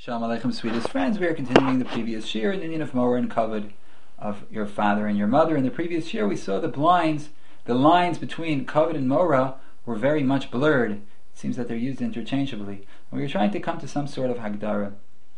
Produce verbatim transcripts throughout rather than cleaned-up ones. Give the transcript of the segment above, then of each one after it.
Shalom Aleichem, sweetest friends. We are continuing the previous year in the Indian of Morah and Kavod of your father and your mother. In the previous year, we saw the blinds, the lines between Kavod and Morah were very much blurred. It seems that they're used interchangeably. And we were trying to come to some sort of Hagdara.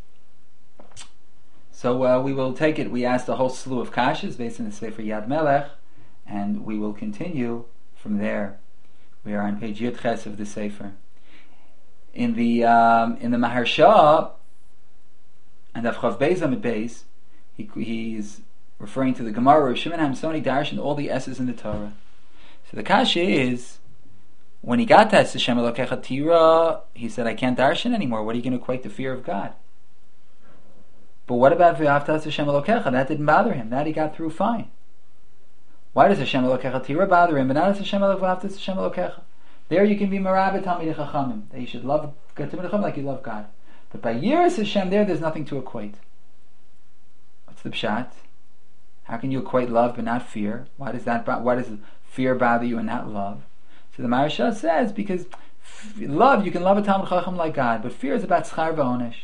So uh, we will take it. We asked a whole slew of kashas based on the Sefer Yad Melech, and we will continue from there. We are on page Yud Ches of the Sefer. In the um, in the Maharsha and Avchav Beis Amid Beis, he he's referring to the Gemara of Shimon Hamsoni Darshan all the S's in the Torah. So the kasha is, when he got to Hashem Elokecha Tira, he said, "I can't darshan anymore. What are you going to equate the fear of God?" But what about V'aftas Hashem Elokecha? That didn't bother him. That he got through fine. Why does Hashem Elokecha Tira bother him, but not Hashem Elokecha Hashem Elokecha? There you can be Marabah Talmidei Chachamim, that you should love Talmidei Chachamim like you love God. But by Yiras Hashem, there, there's nothing to equate. What's the pshat? How can you equate love but not fear? Why does that? Why does fear bother you and not love? So the Maharsha says, because f- love, you can love a Talmid Chacham like God, but fear is about schar v'onesh.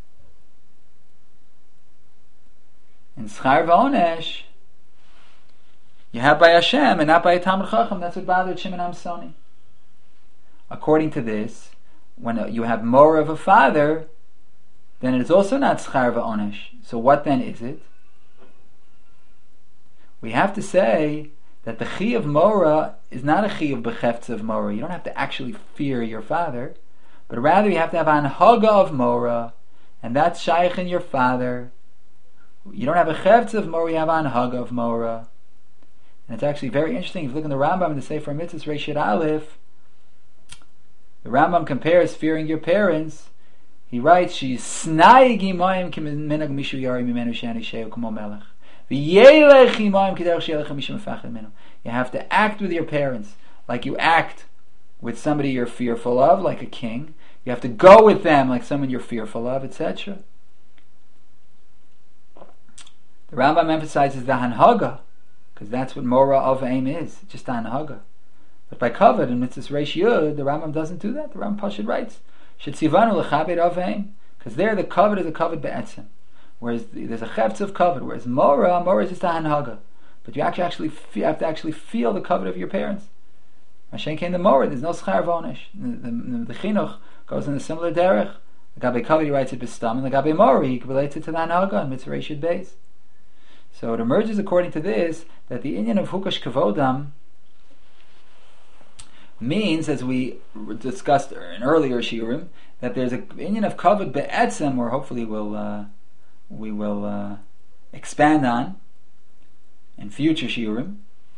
And schar v'onesh, you have by Hashem and not by a Talmid Chacham. That's what bothered Shimon Hamsoni. According to this, when you have more of a father, then it is also not schar v'onesh. So what then is it? We have to say that the chi of Morah is not a chi of bechefts of Morah. You don't have to actually fear your father, but rather you have to have anhaga of Morah, and that's shaykh in your father. You don't have a chefts of Morah, you have anhaga of Morah. And it's actually very interesting. If you look in the Rambam in the Sefer Mitzvos Reishit Aleph, the Rambam compares fearing your parents. He writes, "She's snai gimayim kiminag mishu yari mimenu shani sheu kamo melech v'yelech gimayim kederach sheelech mishu mefachad minu." You have to act with your parents like you act with somebody you're fearful of, like a king. You have to go with them like someone you're fearful of, et cetera. The Rambam emphasizes the hanhaga, because that's what Morah of Aim is, just the hanhaga. But by Kavod and Mitzvahs Reish Yud, the Rambam doesn't do that. The Rambam Pashut writes, "Shetzivanu lechabed aveim," because there the Kavod is a Kavod be'etzem, whereas the, there's a chefts of Kavod. Whereas Morah, Morah is just a hanhaga, but you actually actually fe- have to actually feel the Kavod of your parents. Mashen came the Morah. There's no schar v'onesh. The, the, the chinuch goes in a similar derech. The Gabe Kavod he writes it b'stam, and the Gabe Morah he relates it to the hanhaga and Mitzvah Reish Yud Beis. So it emerges according to this that the inyan of hukash kavodam means, as we discussed in earlier shiurim, that there's a inyan of kavod be'etzem, or hopefully we'll uh, we will uh, expand on in future shiurim.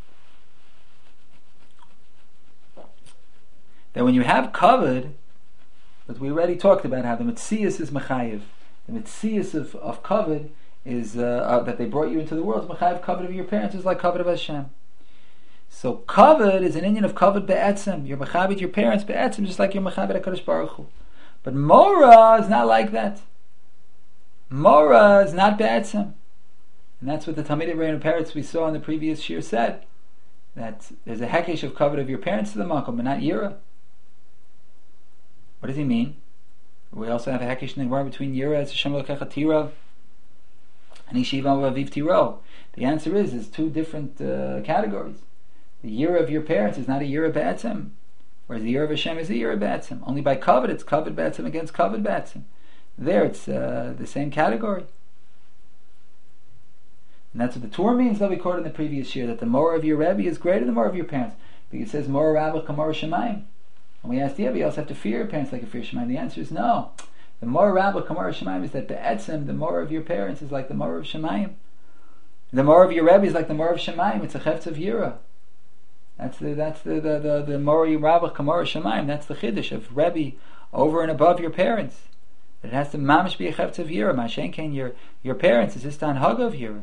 That when you have kavod, but we already talked about how the mitzias is mechayev. The mitzias of of kavod is uh, uh, that they brought you into the world. Mechayev kavod of your parents is like kavod of Hashem. So kavod is an inyan of kavod be'etzem. You're mechabed your parents be'etzem, just like you're mechabed HaKadosh Baruch Hu. But Morah is not like that. Morah is not be'etzem. And that's what the Talmidei Rebbeinu Peretz we saw in the previous shir said. That there's a hekesh of kavod of your parents to the makom, but not yira. What does he mean? We also have a hekesh in the Gemara between yira as Hashem Elokecha Tira and Yeshiva Aviv Tiro. The answer is, there's two different uh, categories. The year of your parents is not a year of Ba'atzim, whereas the year of Hashem is a year of Ba'atzim. Only by Kavod, it's Kavod Ba'atzim against Kavod Ba'atzim. There, it's uh, the same category. And that's what the Torah means that we quoted in the previous year, that the Morah of your Rebbe is greater than the Morah of your parents. Because it says, Morah Rabba Kamorah Shemayim. And we asked, yeah, but you also have to fear your parents like you fear Shemayim. The answer is no. The Morah Rabba Kamorah Shemayim is that Ba'atzim, the Morah of your parents, is like the Morah of Shemayim. The Morah of your Rebbe is like the Morah of Shemayim. It's a Chefetz of Yira. That's the that's the the the, the Mori Rabba Kamorah Shemayim. That's the chiddush of Rebbe over and above your parents. It has to mamish be a chefetz of yira. Mashen Ken, your your parents is just on hug of yira.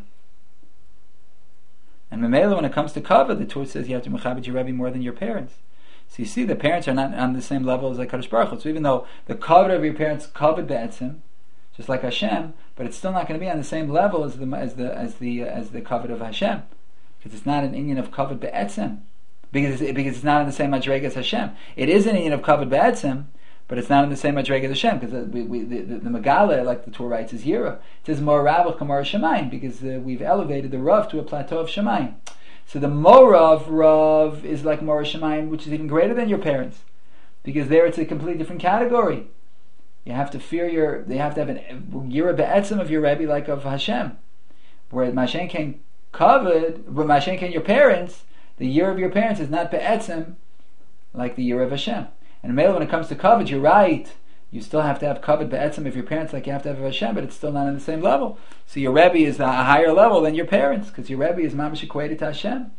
And Memela, when it comes to kavod, the Torah says you have to mechabed your Rebbe more than your parents. So you see, the parents are not on the same level as like Kadosh Baruch Hu. So even though the kavod of your parents kavod be'etzim, just like Hashem, but it's still not going to be on the same level as the as the as the as the kavod of Hashem, because it's not an inyan of kavod be'etzim. Because it's, because it's not in the same madrega as Hashem. It is an inyan of kavod be'etzim, but it's not in the same Madrega as Hashem, because we, we, the, the, the Megala, like the Torah writes, is Yira. It says Mor Rabach Kamar Shemayim, because uh, we've elevated the Rav to a plateau of Shemayim. So the Mora of Rav is like Mor Shemayim, which is even greater than your parents, because there it's a completely different category. You have to fear your, they have to have an Yira Be'etzim of your Rebbe like of Hashem. Where Mashen Ken covered, where Mashen Ken your parents, the year of your parents is not Be'etzim like the year of Hashem. And Mela, when it comes to covet, you're right. You still have to have covet Be'etzim of your parents like you have to have of Hashem, but it's still not on the same level. So your Rebbe is a higher level than your parents, because your Rebbe is mamash equated to Hashem.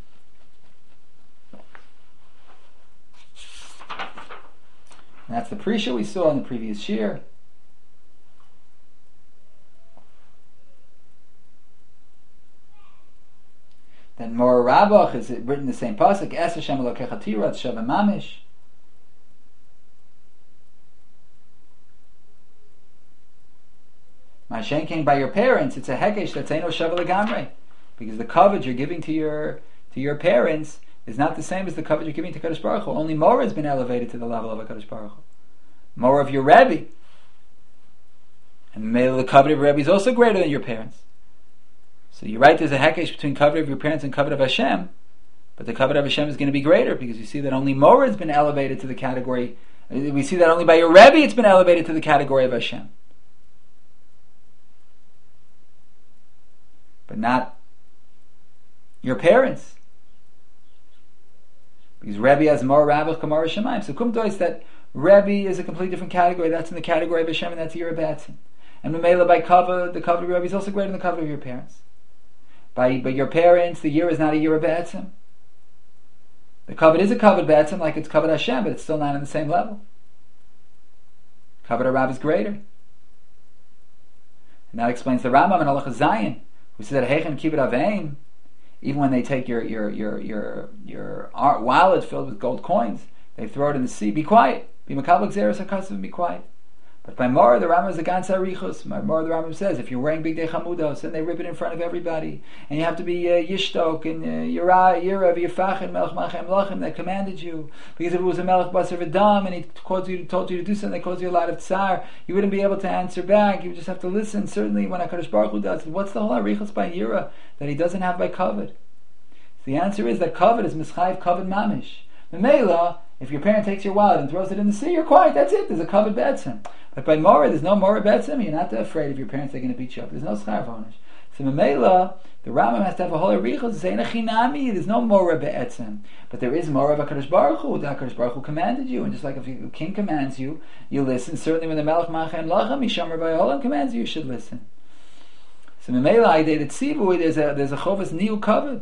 And that's the Prisha we saw in the previous shir. Then Mor Rabach is written in the same pasuk. Es Hashem Elokecha Tira Shava Mamish. Mashen came by your parents. It's a hekesh that's Eino Shava Legamrei, because the covet you're giving to your to your parents is not the same as the covet you're giving to Kadosh Baruch Hu. Only Mor has been elevated to the level of a Kadosh Baruch Hu. Mor of your Rebbe, and maybe the covet of your Rebbe is also greater than your parents. So you're right, there's a hekesh between covet of your parents and covet of Hashem, but the covet of Hashem is going to be greater, because you see that only Mor has been elevated to the category, we see that only by your Rebbe it's been elevated to the category of Hashem. But not your parents. Because Rebbe has Mor Rabach Kamar Shemayim. So Kum Dois that Rebbe is a completely different category. That's in the category of Hashem, and that's Yira Be'etzim. And Memela by Kavod, the Kavod of Rebbe is also greater than the Kavod of your parents. By, by your parents, the year is not a Yira Be'etzim. The Kavod is a Kavod Be'etzim, like it's Kavod Hashem, but it's still not on the same level. Kavod HaRav is greater. And that explains the Rambam in Halacha Zayin, who says that Heichen Kibbut Aveim, even when they take your your your your your wallet filled with gold coins, they throw it in the sea. Be quiet. Be makabel gzeros hakasav. Be quiet. But by Mor, the Rambam is a ganz arichus. By Mor, the Rambam says, if you're wearing big day chamudos, then they rip it in front of everybody, and you have to be uh, yishtok and yira yira v'yifachin melech machem lachem that commanded you. Because if it was a melech basar v'dam and he told you told you to do something that caused you a lot of tsar, you wouldn't be able to answer back. You would just have to listen. Certainly, when Hakadosh Baruch Hu does, what's the whole arichus by yira that he doesn't have by kavod? So the answer is that kavod is mischayev kavod mamish. The Mela, if your parent takes your wallet and throws it in the sea, you're quiet. That's it. There's a kavod be'etzim. But by Mora, there's no Mora be'etzim. You're not afraid of your parents are going to beat you up. There's no schar vonish. So Memela, the Rambam has to have a whole arichos to say nechinami. There's no Mora be'etzim, but there is Mora of Hakadosh Baruch Hu. The Hakadosh Baruch Hu commanded you, and just like if a king commands you, you listen. Certainly, when the Melech Machem Lachem Mishamar V'Yolam commands you, you should listen. So Memela, I did it. Tzivui. There's a there's a chovas niu kavod.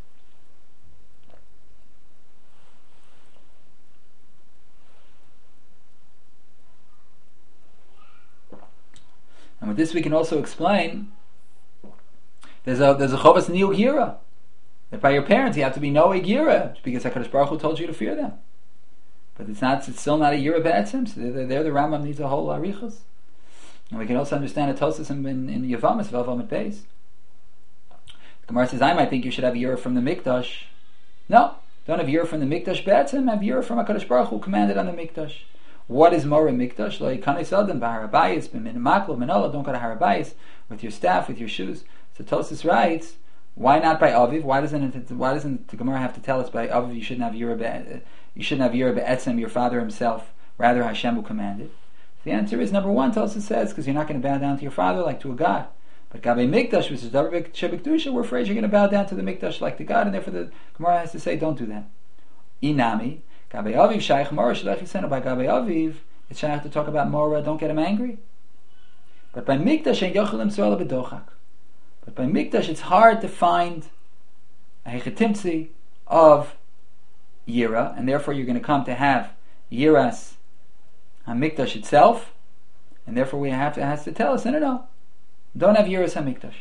And with this we can also explain there's a there's a chovas niu gira, that by your parents you have to be no gira, because HaKadosh Baruch Hu told you to fear them. But it's not it's still not a gira be'etzim. So there, there the Rambam needs a whole arichos. And we can also understand a Tosas in in, in Yavamas Vavam Beis. The Gemara says, I might think you should have a gira from the Mikdash. No, don't have gira from the Mikdash be'etzim. Have gira from HaKadosh Baruch Hu commanded on the Mikdash. What is Mora Mikdash? Lo yikanei adam b'harabayis b'min maklo menola. Don't go to harabayis with your staff, with your shoes. So Tosas writes, why not by Aviv? Why doesn't it, why doesn't the Gemara have to tell us by Aviv you shouldn't have Yira be, you shouldn't have Yira be'etzem, your father himself? Rather Hashem will command it. The answer is number one. Tosas says because you're not going to bow down to your father like to a god. But Gabe Mikdash, which is Davar Shebekdusha, we're afraid you're going to bow down to the Mikdash like the god, and therefore the Gemara has to say don't do that. Inami. Gabe Aviv Shaykh Mora Shlech Yisenu. By Gabe Aviv, it's Shaykh to talk about Mora. Don't get him angry. But by Mikdash, Ein Yochelim Soel B'Dochak. But by Mikdash, it's hard to find a hechetimtzi of Yira, and therefore you're going to come to have Yiras HaMikdash itself, and therefore we have to has to tell us no, no, no, don't have Yiras HaMikdash.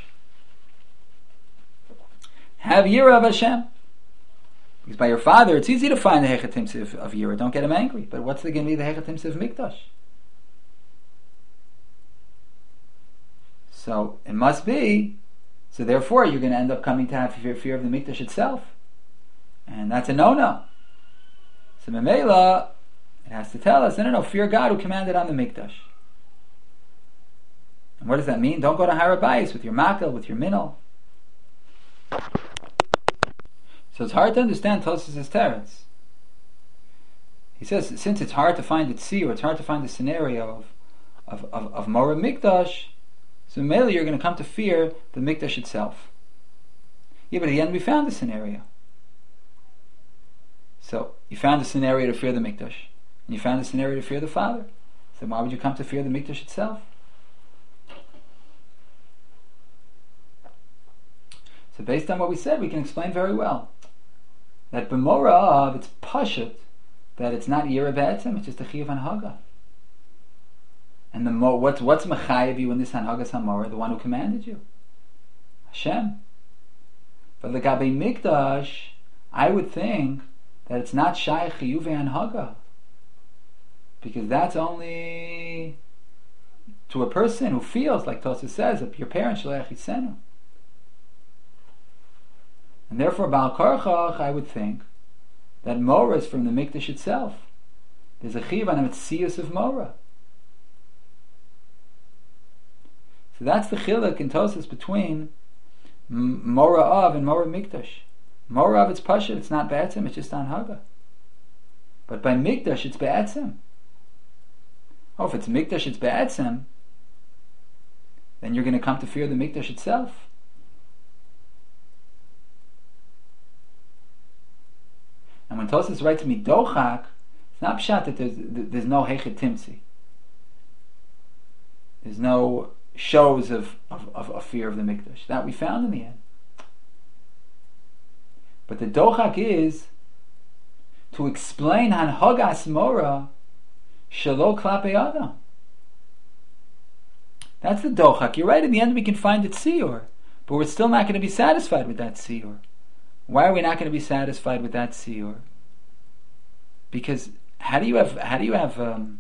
Have Yira of Hashem. Because by your father, it's easy to find the hechetimtzi of, of Yira. Don't get him angry. But what's going to be the hechetimtzi of Mikdash? So it must be. So therefore, you're going to end up coming to have fear, fear of the Mikdash itself, and that's a no-no. So Memela, it has to tell us, no, no, no, fear God who commanded on the Mikdash. And what does that mean? Don't go to Har Habayis with your makel, with your minel. So it's hard to understand Tosfos' teretz. He says, since it's hard to find a tzir, or it's hard to find a scenario of, of, of, of Morah Mikdash, so mainly you're going to come to fear the Mikdash itself. Yeah, but at the end we found a scenario. So, you found a scenario to fear the Mikdash, and you found a scenario to fear the Father. So why would you come to fear the Mikdash itself? So based on what we said, we can explain very well that b'morah, it's pashut, that it's not yira be'etzem, it's just a chiyuv hanhaga. And the mo, what's what's mechayev you in this hanhagas hamorah? The one who commanded you, Hashem. But the gabe mikdash, I would think that it's not shaykh chiyuv hanhaga, because that's only to a person who feels like Tosfos says that your parents shleach yitzenu. And therefore, Baal Korchach, I would think that Morah is from the Mikdash itself. There's a chiyuv on a mitzias of Morah. So that's the chiluk in Tosfos between Morah of and Morah Mikdash. Morah of it's pashut, it's not be'etzem, it's just anhaga. But by Mikdash it's be'etzem. Oh, if it's Mikdash it's be'etzem, then you're going to come to fear the Mikdash itself. And when Tosfos writes midochak, it's not pshat that there's, there's no hechet timtzi. There's no shows of, of, of, of fear of the Mikdash. That we found in the end. But the dochak is to explain hanhagas morah shelo klape adam. That's the dochak. You're right, in the end we can find it tziyur, but we're still not going to be satisfied with that tziyur. Why are we not going to be satisfied with that tziyur? Because how do you have how do you have um,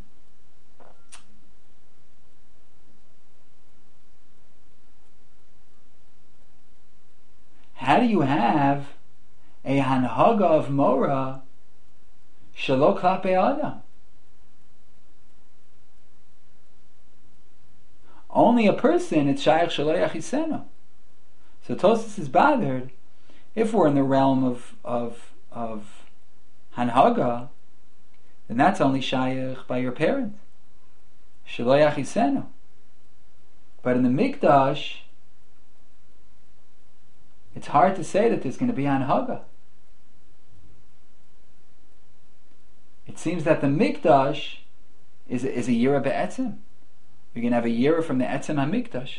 how do you have a hanhaga of morah shelo klape adam? Only a person, it's shaykh shelo yachisenu. So Tosfos is bothered. If we're in the realm of of of hanhaga, then that's only shaykh by your parent, shelo yachisenu. But in the Mikdash, it's hard to say that there's going to be hanhaga. It seems that the Mikdash is a, is a yira be'etzem. You're going to have a yira from the etzem hamikdash.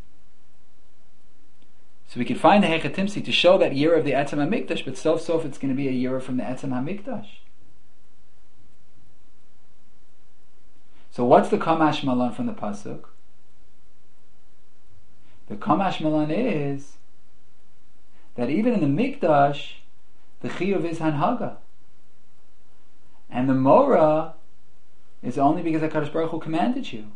So we can find the hechet timtzi to show that yira of the etzem hamikdash, but sof sof it's going to be a yira from the etzem hamikdash. So what's the kamash malan from the pasuk? The kamash malan is that even in the mikdash, the chiyuv is hanhaga, and the morah is only because HaKadosh Baruch Hu commanded you.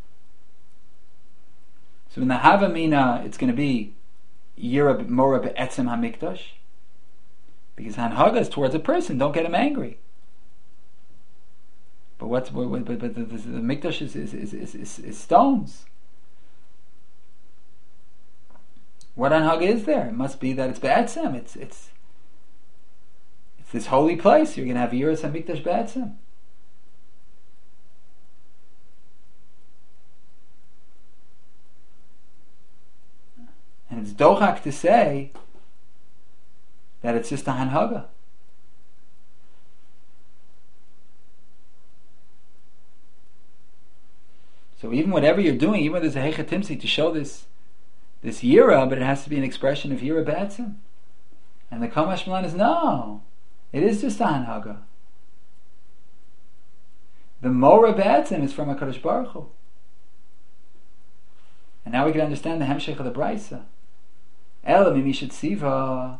So in the Havamina, it's going to be Yira Morah Be'etzem HaMikdash, because Hanhaga is towards a person, don't get him angry. But what's but, but, but the, the, the Mikdash is is, is, is, is is stones. What Hanhaga is there? It must be that it's Be'etzem, it's it's it's this holy place. You're going to have Yiras HaMikdash Be'etzem. And it's dochak to say that it's just a hanhaga. So even whatever you're doing, even when there's a hechet timtzi to show this this yira, but it has to be an expression of yira be'etzem. And the kamash malan is no, it is just a hanhaga. The morah be'etzem is from HaKadosh Baruch Hu. And now we can understand the hemshech of the braysa. Ela mimishat siva.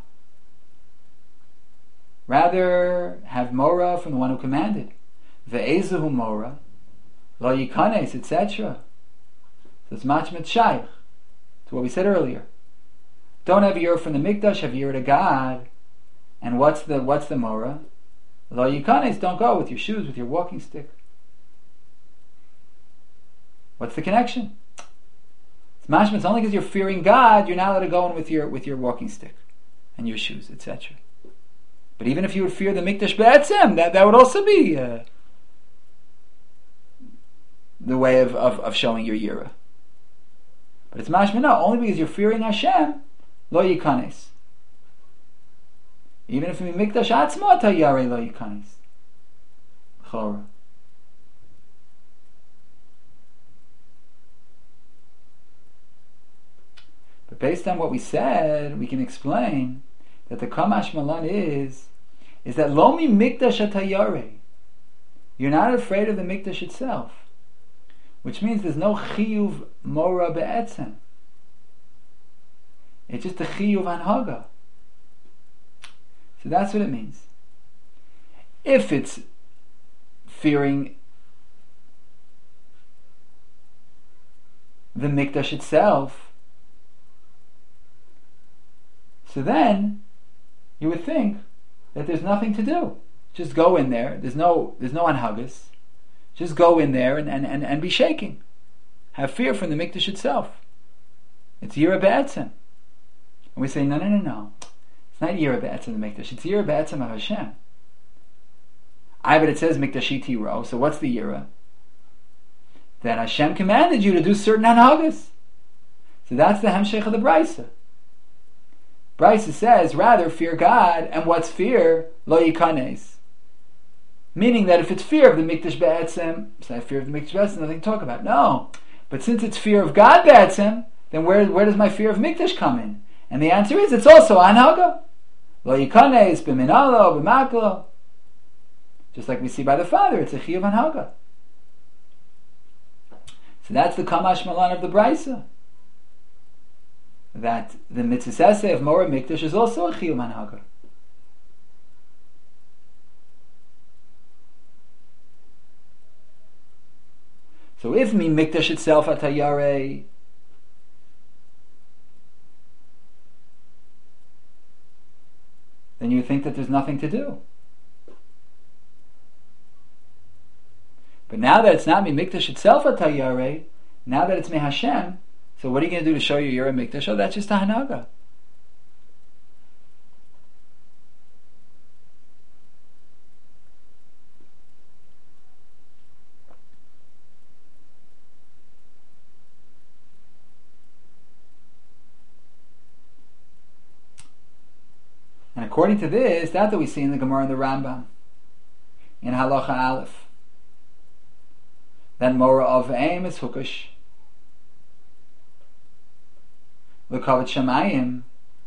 Rather have morah from the one who commanded. Ve'ezahu morah, lo yikanes, et cetera. So it's machmet shaykh to what we said earlier. Don't have yir from the mikdash, have yir to God. And what's the what's the morah? Lo yikanes, don't go with your shoes, with your walking stick. What's the connection? It's mashma, it's only because you're fearing God, you're not allowed to go in with your with your walking stick and your shoes, et cetera. But even if you would fear the mikdash be'etzem, that, that would also be uh, the way of, of, of showing your yira. But it's mashma, no, only because you're fearing Hashem, lo yikanes. Even if you mikdash atzma tayare lo yikanes. Chora. But based on what we said, we can explain that the kamash malan is is that lomi mikdash atayare. You're not afraid of the mikdash itself, which means there's no chiyuv mora be'etzem. It's just a chiyuv anhaga. So that's what it means. If it's fearing the mikdash itself, so then you would think that there's nothing to do. Just go in there. There's no there's no anhagas. Just go in there and, and, and, and be shaking. Have fear from the mikdash itself. It's yira be'etzem. And we say, no, no, no, no. It's not yira be'etzem the mikdash. It's yira be'etzem of Hashem. I but it says mikdashiti ro. So what's the yira? That Hashem commanded you to do certain anhagas. So that's the hemshech of the brisa. Brisa says, rather, fear God, and what's fear? Lo yikanes. Meaning that if it's fear of the mikdash be'etzem, it's not fear of the mikdash be'etzem, nothing to talk about. No. But since it's fear of God be'etzem, then where, where does my fear of mikdash come in? And the answer is, it's also anhaga. Lo yikanes, b'minalo, b'maklo. Just like we see by the Father, it's a chiyuv anhaga. So that's the kamash malan of the brisa. That the mitzvah of Mora Mikdash is also a chiyuv manhaga. So if mi Mikdash itself atayare, then you think that there's nothing to do. But now that it's not mi Mikdash itself atayare, now that it's mi Hashem, so what are you going to do to show you you're a mikdash? Oh, that's just a hanaga. And according to this, that's what we see in the Gemara and the Rambam, in Halacha Aleph, that Mora of Aim is Hukash. L'kavod Shamayim.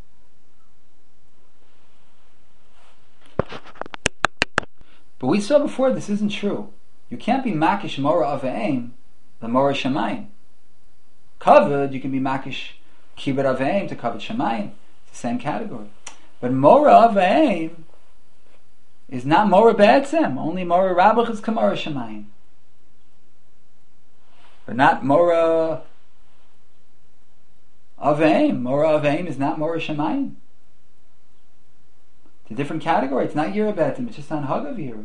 But we saw before this isn't true. You can't be makish Mora of Aim, the Mora Shamayim. Kavod, you can be makish Kibbut of Aim to Kavod Shamayim. It's the same category. But Mora of Aim is not Mora Be'etzem. Only Mora Rabach is Kamora Shamayim. But not Mora Aveim. Mora Aveim is not Mora Shamayim. It's a different category. It's not Yira Be'etzem. It's just on Hagav Yira.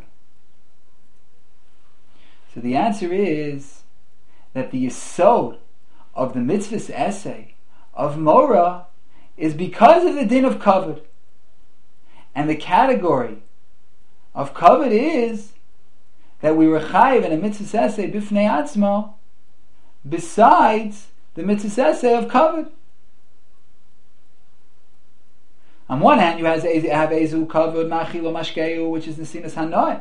So the answer is that the yesod of the mitzvah's essay of Mora is because of the din of kavod. And the category of kavod is that we were chayiv in a mitzvah's essay bifnei atzmo besides the mitzvah's essay of kavod. On one hand, you have ezu kavod machilo mashkeu, which is the sinas hanoah.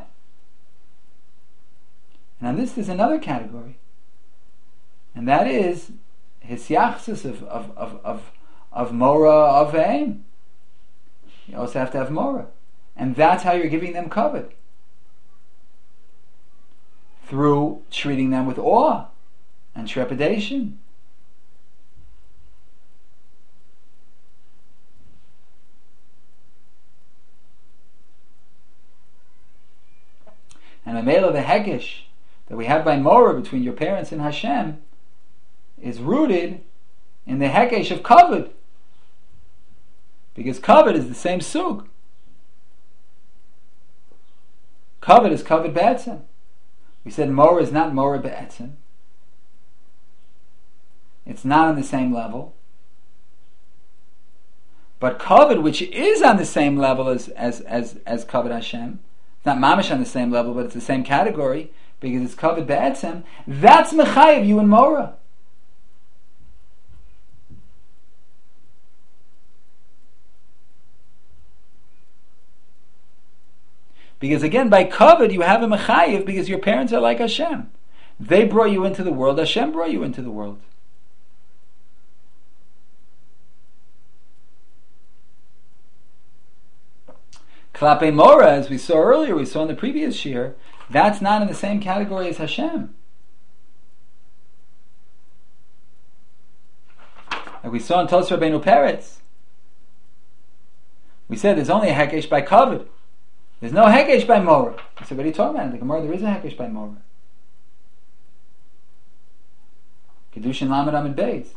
And on this, there's another category, and that is his yachsus of of of of, of mora of aim. You also have to have mora, and that's how you're giving them kavod, through treating them with awe and trepidation. And the male of the hekesh that we have by Mora between your parents and Hashem is rooted in the hekesh of kavod, because kavod is the same sug. Kavod is kavod be'etzem. We said Mora is not Mora be'etzem. It's not on the same level. But kavod, which is on the same level as as as, as kavod Hashem, it's not mamish on the same level, but it's the same category because it's kavod be'etzem. That's mechayev you in Mora. Because again, by kavod you have a mechayev because your parents are like Hashem. They brought you into the world. Hashem brought you into the world. Klape Mora, as we saw earlier, we saw in the previous shir, that's not in the same category as Hashem. Like we saw in Tos Rabbeinu Peretz. We said there's only a hekesh by kavod. There's no hekesh by Mora. I said, what are you talking about? In the Gemara, there is a hekesh by Mora. Kedushin Lamed Amid Beis.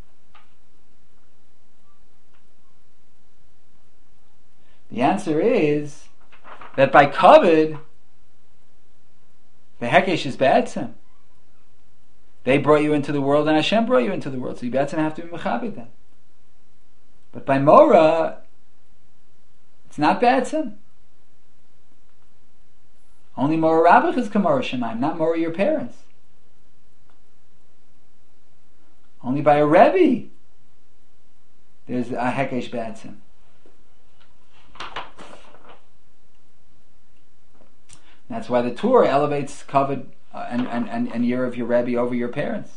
The answer is that by kavod, the hekesh is be'etzem. They brought you into the world and Hashem brought you into the world, so you be'etzem have to be mechabed them. But by Mora, it's not be'etzem. Only Mora Rabbich is Kamara Shemaim, not Mora your parents. Only by a Rebbe there's a hekesh be'etzem. That's why the Torah elevates kavod uh, and, and, and, and year of your Rebbe over your parents.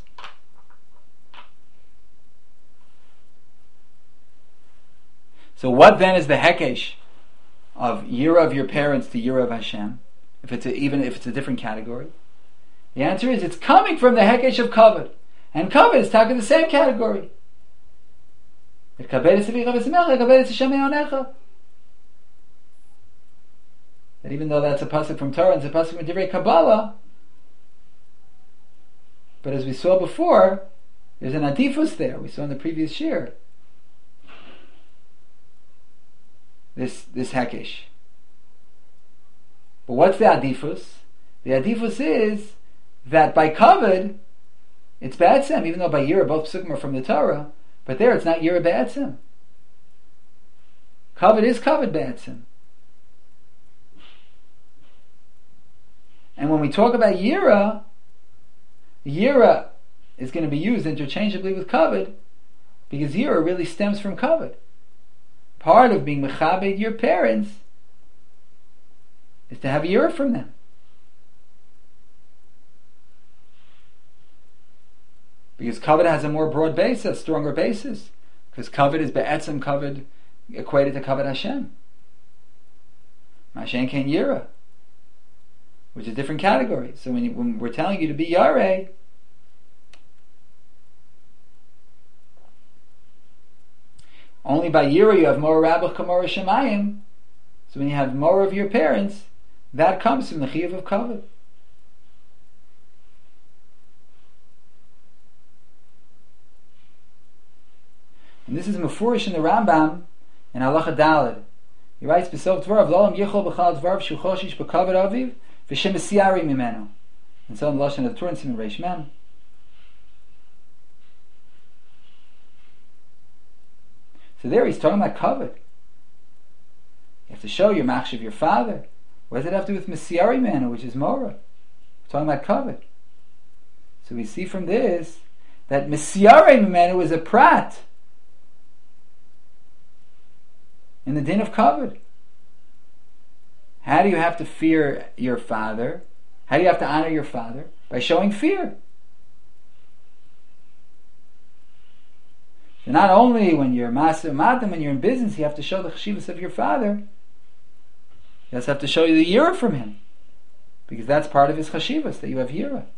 So what then is the hekesh of year of your parents to year of Hashem? If it's a, even if it's a different category, the answer is it's coming from the hekesh of kavod, and kavod is talking the same category. That even though that's a pasuk from Torah and it's a pasuk from Divrei Kabbalah, but as we saw before, there's an adifus there. We saw in the previous shir. This this hekesh. But what's the adifus? The adifus is that by kavod, it's be'etzem, even though by yira both psukim are from the Torah, but there it's not yira be'etzem. Kavod is kavod be'etzem. And when we talk about yira, yira is going to be used interchangeably with kavod because yira really stems from kavod. Part of being mechabed your parents is to have yira from them. Because kavod has a more broad basis, a stronger basis. Because kavod is be'etzem kavod equated to kavod Hashem. Mashen ken yira, which is a different category. So when, you, when we're telling you to be yareh, only by yira you have more rabbach kamora shemayim. So when you have more of your parents, that comes from the chiyuv of kavod. And this is mefurish in the Rambam in Halacha Daled. He writes, "B'sof dvarav l'olam yichol b'chal dvarav shu choshish b'kavod aviv v'shem esiyari mimenu." And so in the lashon of the Torah in Siman Reish Mem. So there he's talking about kavod. You have to show your machshav your father. What does it have to do with mesiyari mimenu, which is Mora? We're talking about kavod. So we see from this that mesiyari mimenu is a prat in the din of kavod. How do you have to fear your father? How do you have to honor your father? By showing fear. So not only when you're maser matam, when you're in business, you have to show the cheshivas of your father. You also have to show you the yira from him, because that's part of his cheshivas, that you have yira.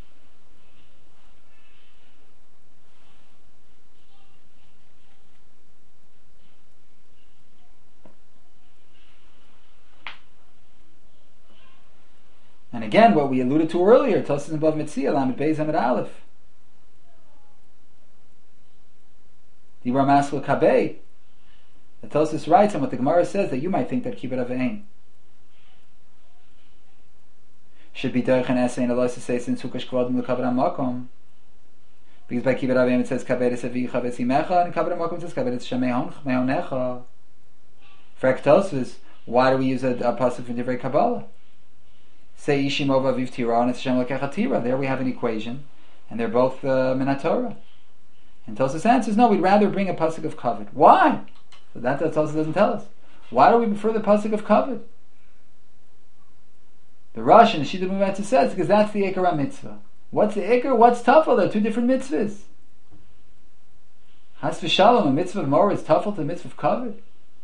And again, what we alluded to earlier, Tosis above Mitzia, Lamed Beis Amid Aleph. Dibra Maskel Kabei. The Tosis writes, and what the Gemara says, that you might think that Kibbut Avein. should be doich and essay and a loss to say since hukash kvadim lekavod hamakom. Because by kibbut avim it says kabedes avicha v'tzimecha, and kabbut hamakom says kabedes shemehonecha. For Ektosus, why do we use a, a pasuk from Divrei Kabbalah? Say ishim ova aviv tira and it's Hashem lekecha tira. There we have an equation, and they're both uh, min haTorah. And Tosus answers, no, we'd rather bring a pasuk of kavod. Why? So that Tosus doesn't tell us. Why do we prefer the pasuk of kavod? The Rosh and the Shita B'Metzah says because that's the Ikar mitzvah. What's the Ikar? What's Tafel? They're two different mitzvahs. Has v'shalom, a mitzvah of Morah is Tafel to a mitzvah of kavod.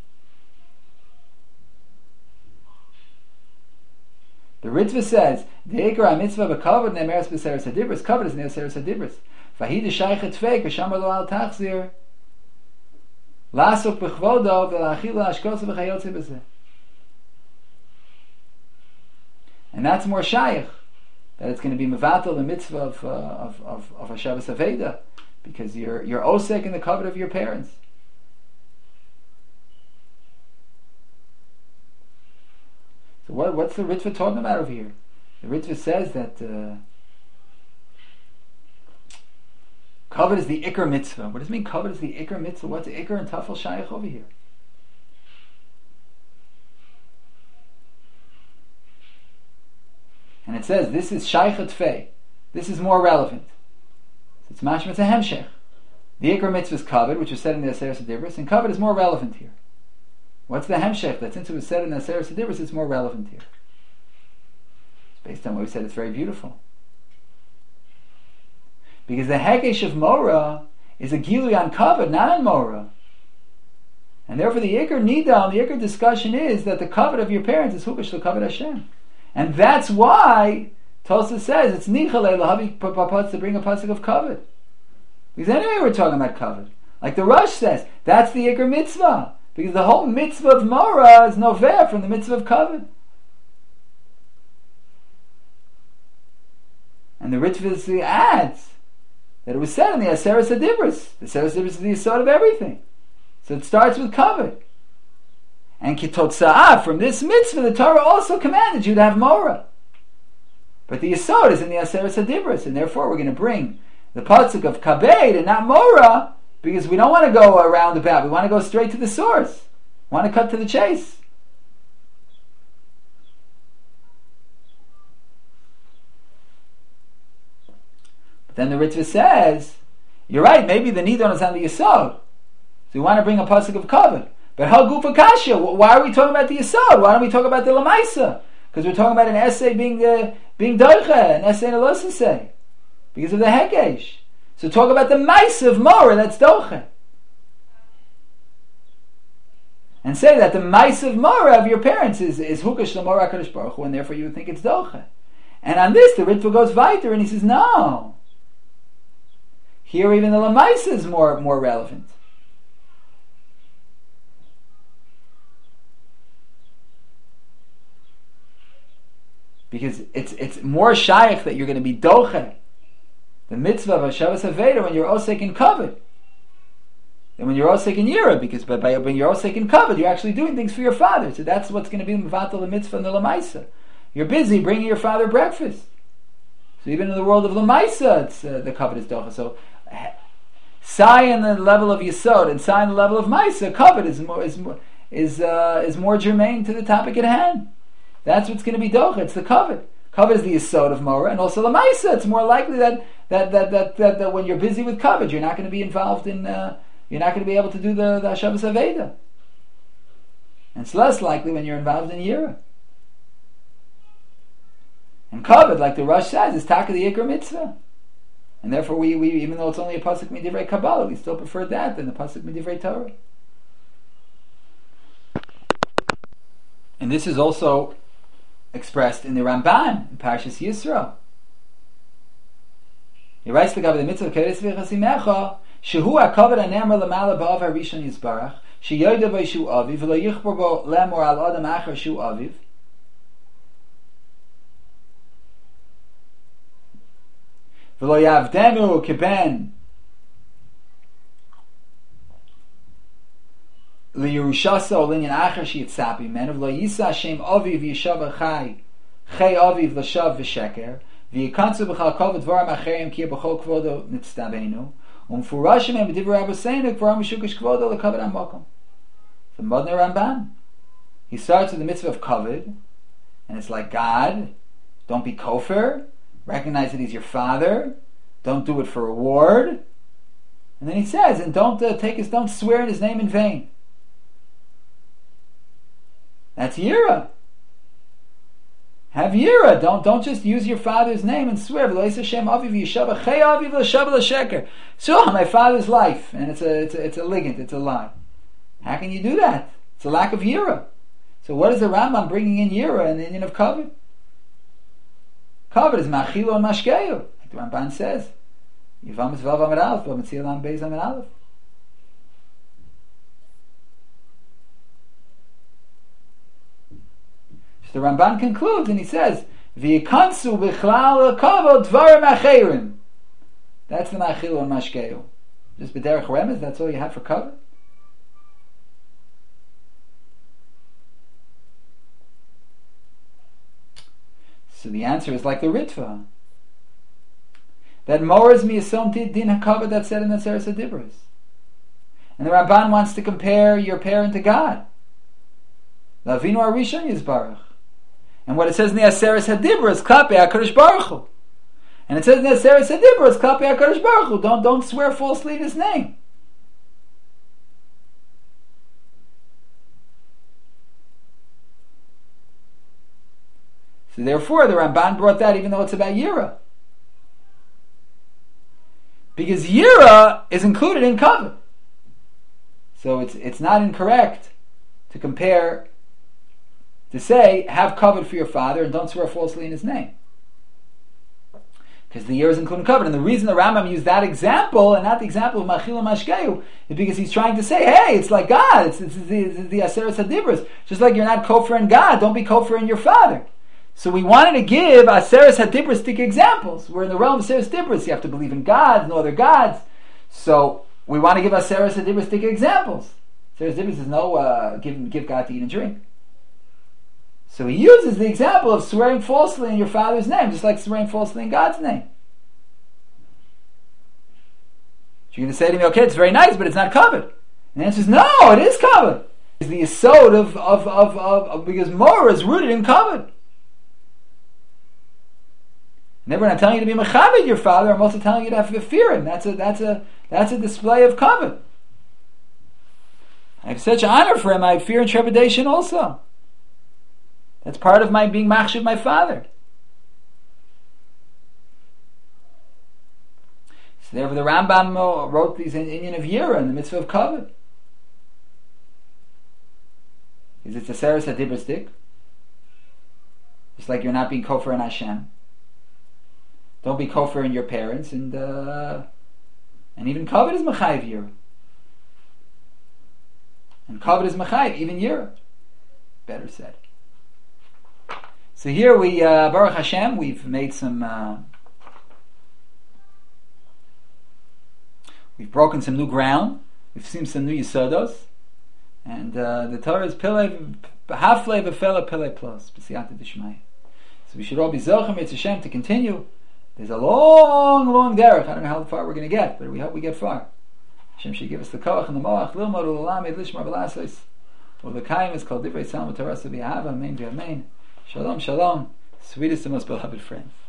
The Ritva says the Ikar mitzvah of a kavod ne'emeres b'seres hadibros. Kavod is ne'eseres hadibros. V'hi d'shaychet fei k'shamar lo al tachzir la'asok b'chvodo v'la'achil la'ashkos v'chayotze b'zeh. And that's more shaykh, that it's going to be mevatel the mitzvah of uh, of of of a Shabbos Aveda, because you're you're osek in the kavod of your parents. So what what's the Ritva talking about over here? The Ritva says that uh, kavod is the ikar mitzvah. What does it mean? Kavod is the ikar mitzvah. What's the ikar and tafel shaykh over here? And it says this is shaykhet fei. This is more relevant. So it's mashma, it's a hemshech. The ikar mitzvah is kavod, which is said in the Aseres Hadibros, and kavod is more relevant here. What's the hemshech? That since it was said in the Aseres Hadibros, it's more relevant here. It's based on what we said. It's very beautiful. Because the hekesh of Morah is a gilui on kavod, not on Morah. And therefore the ikar nida, the ikar discussion is that the kavod of your parents is hukash to kavod Hashem. And that's why Tosa says it's nichalei lahavi papatz to bring a pasuk of kavod. Because anyway we're talking about kavod. Like the Rosh says, that's the ikar mitzvah. Because the whole mitzvah of Morah is noveh from the mitzvah of kavod. And the Ritva adds that it was said in the Aseres Hadibros. The Aseres Hadibros is the yesod of everything. So it starts with kavod. And kitotza'ah, from this mitzvah, the Torah also commanded you to have Morah. But the yesod is in the Aseres Hadibros, and therefore we're going to bring the pasuk of kabed and not Morah, because we don't want to go around about. We want to go straight to the source. We want to cut to the chase. But then the Ritva says, you're right, maybe the nidon is on the yesod. So we want to bring a pasuk of kavod. But how gufa kasha? Why are we talking about the yesod? Why don't we talk about the lamaisa? Because we're talking about an essay being uh, being doicha, an essay in a losasei, because of the hekesh. So talk about the maisa of Morah, that's doicha, and say that the maisa of Morah of your parents is is hukash l'morah kadosh baruch hu, and therefore you would think it's doicha. And on this, the Ritva goes weiter, and he says no. Here, even the lamaisa is more more relevant. Because it's it's more shaykh that you're going to be doche the mitzvah of Shabbos Aveda when you're osek in kavod than when you're osek in yira. Because by, by when you're osek in kavod, you're actually doing things for your father. So that's what's going to be mevatel the mitzvah and the lamaisa. You're busy bringing your father breakfast. So even in the world of lamaisa, it's uh, the kavod is doche. So sai in the level of yesod and sai in the level of maisa, kavod is more is more is uh, is more germane to the topic at hand. That's what's going to be docha. It's the kavod. Kavod is the yesod of Morah, and also the maisa. It's more likely that that, that that that that when you're busy with kavod, you're not going to be involved in. Uh, you're not going to be able to do the the Shabbos Aveda. And it's less likely when you're involved in yira. And kavod, like the Rosh says, is taka the ikar mitzvah, and therefore we, we even though it's only a pasuk midivrei Kabbalah, we still prefer that than the pasuk midivrei Torah. And this is also expressed in the Ramban in Parshas Yisro. He writes the the mitzvah keres v'chasimecha shehu hakavod hanemer lamala ba'av harishon yisbarach sheyoda v'shu aviv v'lo yichbor bo lemor al adam achar shu aviv v'lo yavdenu keben liyerushasa olinyan achar sheyitzapi men v'lo yisa Hashem aviv yishav achai Chei aviv l'shav v'sheker, v'yikansu b'chal kol v'dvarim acherim ki b'chol kvodo nitztabenu, umfurashim em b'divrei Rabbeinu kvaram mishukish kvodo l'kavod hamakom. The Modner Ramban, he starts with the mitzvah of kavod, and it's like God, don't be kofir, recognize that he's your father, don't do it for reward, and then he says, and don't uh, take his, don't swear in his name in vain. That's Yira. Have Yira. Don't don't just use your father's name and swear. So, my father's life, and it's a it's a it's a ligand, it's a lie. How can you do that? It's a lack of Yira. So, what is the Rambam bringing in Yira in the Indian of kavod? Kavod is machilo and mashkeyu, like the Ramban says. Yivam is vav amid aleph, vav mitzil am beis amid aleph. So the Ramban concludes and he says, "V'yikansu b'chlal kavod dvarim acherim." That's the machilu and mashkeyu. Just b'derech remez. That's all you have for kavod. So the answer is like the Ritva. That Moraz miyasom din hakavod that's said in the Aseret HaDibros. And the Ramban wants to compare your parent to God. Lavinu Arishon Yizbarach. And what it says in the Aseret HaDibros, Klape HaKadosh Baruch Hu. And it says in the Aseret HaDibros, Klape HaKadosh Baruch Hu, don't, don't swear falsely in his name. So therefore, the Ramban brought that even though it's about Yira. Because Yira is included in kavod. So it's it's not incorrect to compare, to say, have kavod for your father and don't swear falsely in his name. Because the Yira is included in kavod. And the reason the Rambam used that example and not the example of Machil Mashkeyu is because he's trying to say, hey, it's like God. It's, it's, it's the, it's the Aseret HaDibros. Just like you're not kofar in God, don't be kofar in your father. So we wanted to give Aseret HaDibros examples. We're in the realm of Aseret HaDibros. You have to believe in God, no other gods. So we want to give Aseret HaDibros examples. Aseret HaDibros is no uh, give, give God to eat and drink. So he uses the example of swearing falsely in your father's name, just like swearing falsely in God's name. You're going to say to me, okay, it's very nice, but it's not kavod. And the answer is, no, it is kavod. It's the yesod of, of, of, of, of because Morah is rooted in kavod. Never, when I'm telling you to be mechabed your father, I'm also telling you to have fear him. That's a that's a that's a display of kavod. I have such honor for him. I have fear and trepidation also. That's part of my being machshav my father. So therefore, the Rambam wrote these in Inyan of Yira in the mitzvah of kavod. Is it a Aseret HaDibros stick? Just like you're not being kofar in Hashem. Don't be kofar in your parents, and uh, and even kavod is mechayiv Yira. And kavod is mechayiv, even Yira. Better said. So here we, uh, Baruch Hashem, we've made some, uh, we've broken some new ground. We've seen some new yisodos, and uh, the Torah is pilei, haflei v'fela pilei plus, b'siyata d'shmaya. So we should all be zochem Yetz Hashem to continue. There's a long, long derech. I don't know how far we're going to get, but we hope we get far. Hashem should give us the koach and the moach. Lilmod u'lamed lishmar v'lasos. U'v'kayim is called divrei tzalma Torah so v'yahava. Amen v'amen. Shalom, shalom. Sweetest and most beloved friends.